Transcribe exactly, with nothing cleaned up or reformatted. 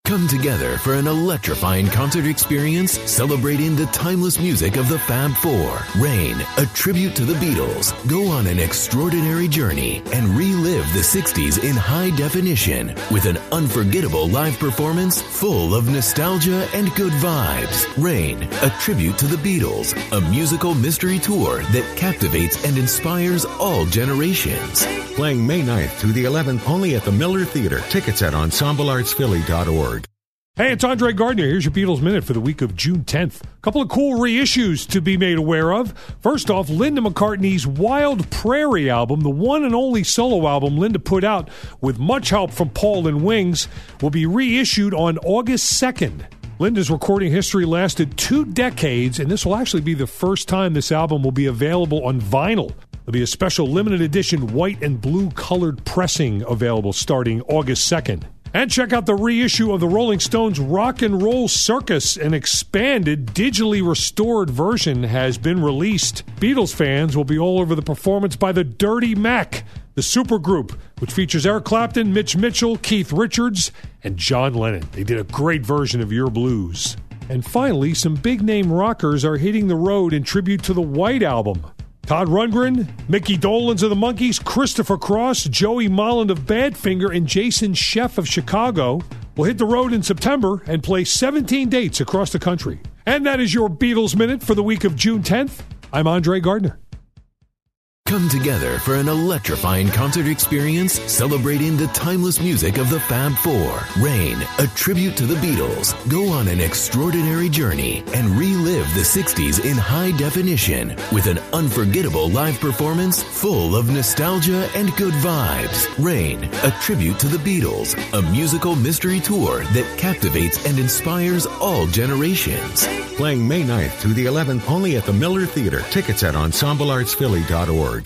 Come together for an electrifying concert experience celebrating the timeless music of the Fab Four. Rain, a tribute to the Beatles. Go on an extraordinary journey and relive the sixties in high definition with an unforgettable live performance full of nostalgia and good vibes. Rain, a tribute to the Beatles. A musical mystery tour that captivates and inspires all generations. Playing May ninth through the eleventh only at the Miller Theater. Tickets at ensemble arts philly dot org. Hey, it's Andre Gardner. Here's your Beatles Minute for the week of June tenth. A couple of cool reissues to be made aware of. First off, Linda McCartney's Wild Prairie album, the one and only solo album Linda put out with much help from Paul and Wings, will be reissued on August second. Linda's recording history lasted two decades, and this will actually be the first time this album will be available on vinyl. There'll be a special limited edition white and blue colored pressing available starting August second. And check out the reissue of the Rolling Stones' Rock and Roll Circus. An expanded, digitally restored version has been released. Beatles fans will be all over the performance by the Dirty Mac, the supergroup, which features Eric Clapton, Mitch Mitchell, Keith Richards, and John Lennon. They did a great version of Your Blues. And finally, some big-name rockers are hitting the road in tribute to the White Album. Todd Rundgren, Mickey Dolenz of the Monkees, Christopher Cross, Joey Molland of Badfinger, and Jason Scheff of Chicago will hit the road in September and play seventeen dates across the country. And that is your Beatles Minute for the week of June tenth. I'm Andre Gardner. Come together for an electrifying concert experience celebrating the timeless music of the Fab Four. Rain, a tribute to the Beatles. Go on an extraordinary journey and relive the sixties in high definition with an unforgettable live performance full of nostalgia and good vibes. Rain, a tribute to the Beatles. A musical mystery tour that captivates and inspires all generations. Playing May ninth through the eleventh only at the Miller Theater. Tickets at ensemble arts philly dot org.